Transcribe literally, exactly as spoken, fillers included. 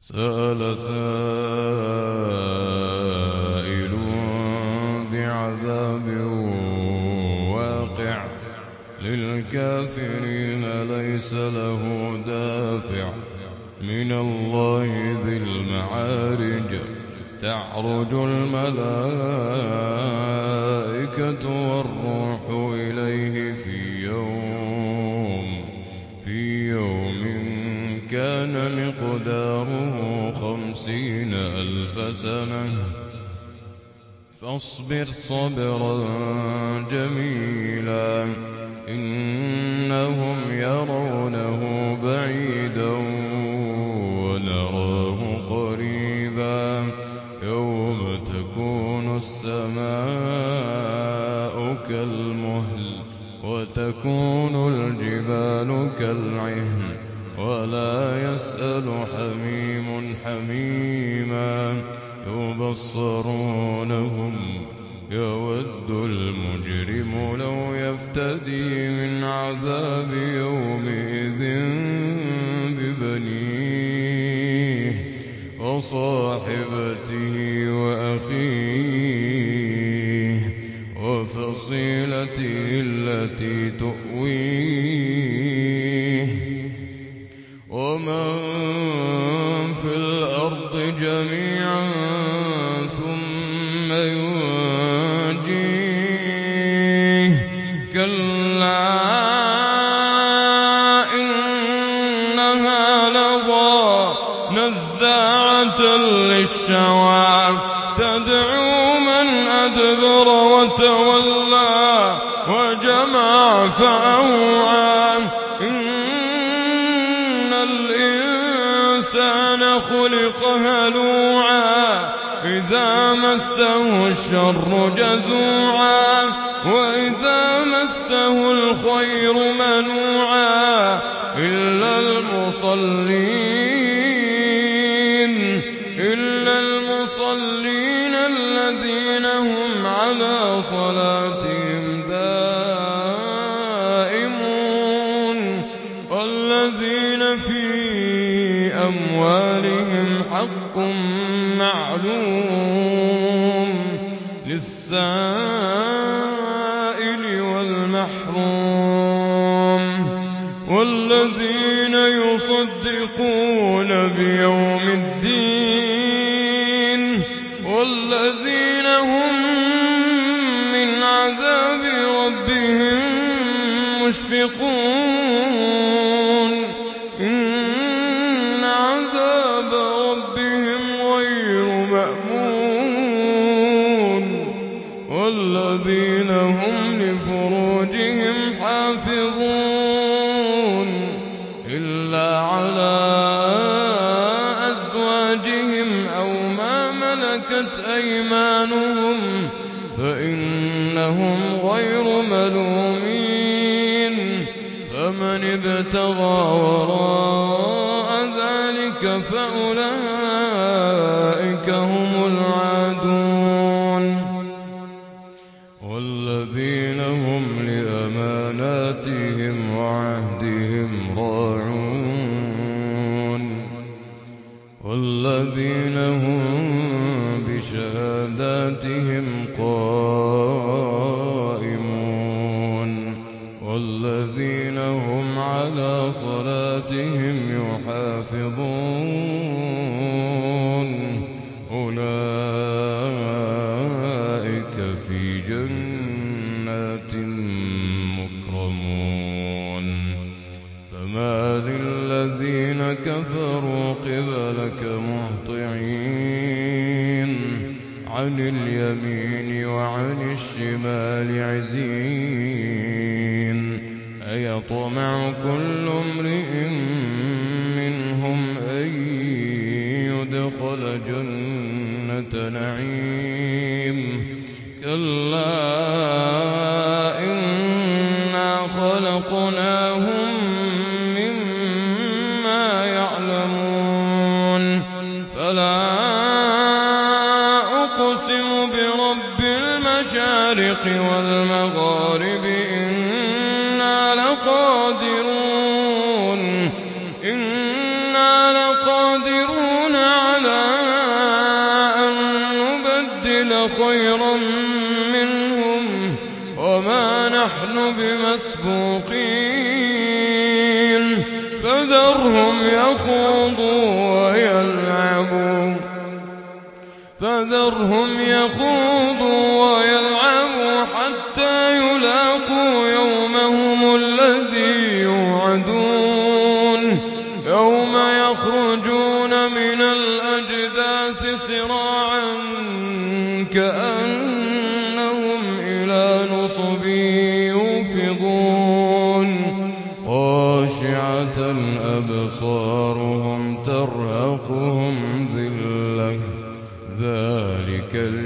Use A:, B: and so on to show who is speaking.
A: سأل سائل بعذاب واقع للكافرين ليس له دافع من الله ذي المعارج تعرج الملائكة والروح إليه في يوم في يوم كان مقداره خمسين ألف سنة فاصبر صبرا جميلا إنهم يرونه بعيدا ونراه قريبا يوم تكون السماء كالمهل وتكون الجبال كالعهن ولا يسأل حميم حميما يبصرونهم يود المجرم لو يفتدي من عذاب يومئذ ببنيه وصاحبته وأخيه وفصيلته التي تؤويه ومن في الأرض جميعا ثم ينجيه كلا إنها لظى نزاعة للشوى تدعو من أدبر وتولى وجمع فأوعى إن الإنسان خلق هلوعا إذا مسه الشر جزوعا وإذا مسه الخير منوعا إلا المصلين إلا المصلين الذين هم على صلاتهم دائمون والذين في أموالهم حق معلوم للسائل والمحروم والذين يصدقون بيوم الدين والذين هم من عذاب ربهم مشفقون إن عذاب ربهم غير مأمون والذين هم لفروجهم حافظون إلا على أزواجهم أو ما ملكت أيمانهم فإنهم غير ملومين فمن ابتغى وراء ذلك فأولئك هم العادون والذين هم لأماناتهم وعهدهم راعون والذين هم بشهاداتهم قائمون والذين هم على صلاتهم يحافظون أولئك في جنات مكرمون فما للذين كفروا قبلك مهطعين عن اليمين وعن الشمال عزين أيطمع كل امرئ منهم أن يدخل جنة نعيم كلا إنا خلقناهم مما يعلمون فلا أقسم برب المشارق والمغارب إنا لقادرون إنا لقادرون قتل خيرا منهم وما نحن بمسبوقين فذرهم يخوضوا ويلعبوا فذرهم يخوضوا ويلعبوا حتى يلاقوا يومهم الذي يوعدون يوم يخرجون من الأجداث سراعا كأنهم إلى نصب يوفضون خاشعة أبصارهم ترهقهم ذلة ذلك